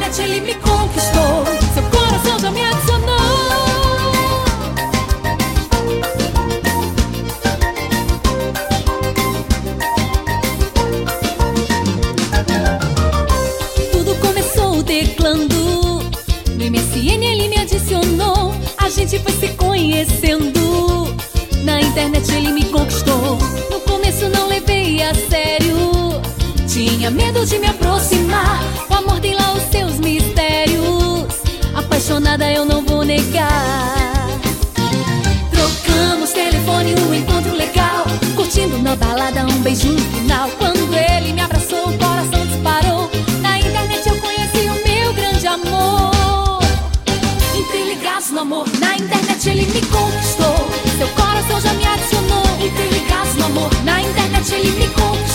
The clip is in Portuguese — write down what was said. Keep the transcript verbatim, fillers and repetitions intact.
internet ele me conquistou, seu coração já me adicionou. Tudo começou teclando, no M S N ele me adicionou. A gente foi se conhecendo, na internet ele me conquistou. No começo não levei a sério, tinha medo de me aproximar. O amor tem lá os seus mistérios, apaixonada eu não vou negar. Trocamos telefone, um encontro legal, curtindo na balada um beijo no final. Quando ele me abraçou, o coração disparou. Na internet eu conheci o meu grande amor. Entrei ligados no amor, na internet ele me conquistou, seu coração já me adicionou. Entrei ligados no amor, na internet ele me conquistou,